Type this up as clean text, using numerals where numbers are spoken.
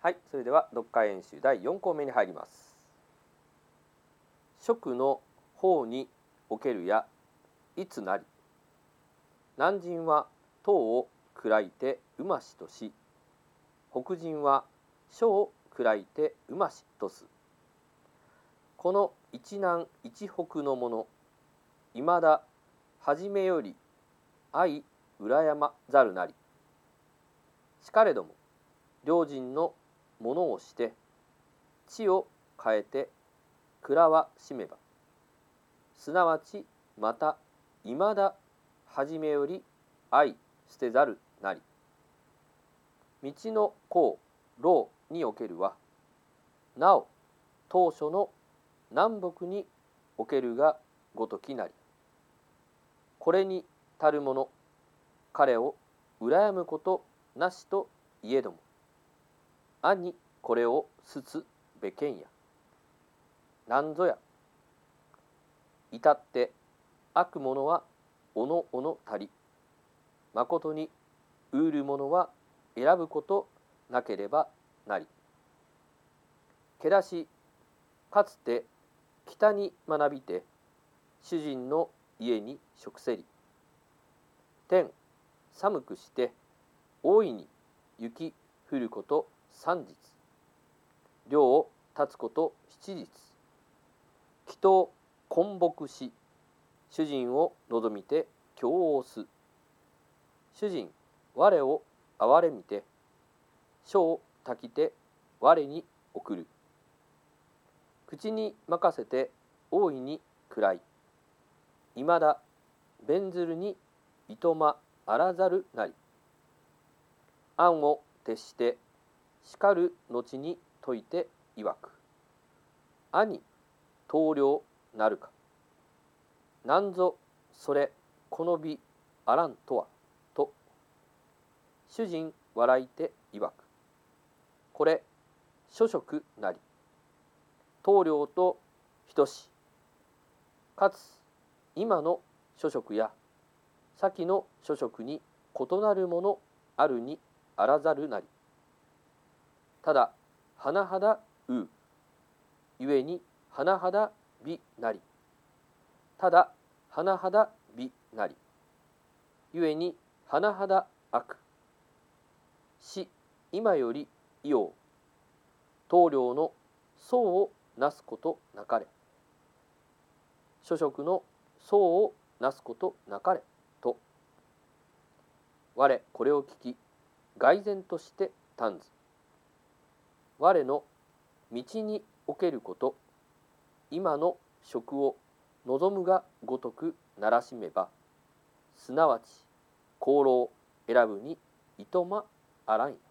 はい、それでは読解演習第4項目に入ります。食の方におけるやいつなり、南人は唐を喰いてうましとし、北人は書を喰いてうましとす。この一南一北のもの、いまだ初めより相羨まざるなり。しかれども、両人のものをして地を変えて蔵はしめば、すなわちまたいまだ初めより相捨てざるなり。道の公老におけるは、なお当初の南北におけるがごときなり。これにたる者、彼を羨むことなしといえども、兄これをすつべけんや。なんぞや。至って悪者はおのおのたり、まことにうる者は選ぶことなければなり。けだし、かつて北に学びて、主人の家に食せり。天寒くして大いに雪降ること3日。漁を立つこと7日。祈祷根木し、主人を望みて供応す。主人我を憐れみて、書を炊きて我に送る。口に任せて大いに喰い、いまだ弁ずるにいとまあらざるなり。案を徹して叱る後に説いて曰く、兄棟梁なるか。なんぞそれこの美あらんとはと、主人笑いて曰く、これ諸食なり。棟梁と等し、かつ今の諸食や先の諸食に異なるものあるにあらざるなり。ただ甚だうゆえに甚だ美なり。ただ甚だ美なりゆえに甚だ悪。し今よりいよう、棟梁の相をなすことなかれ。諸食の相をなすことなかれと。我これを聞き、愕然として嘆ず。我の道におけること、今の食を望むがごとくならしめば、すなわち功労選ぶにいとまあらんや。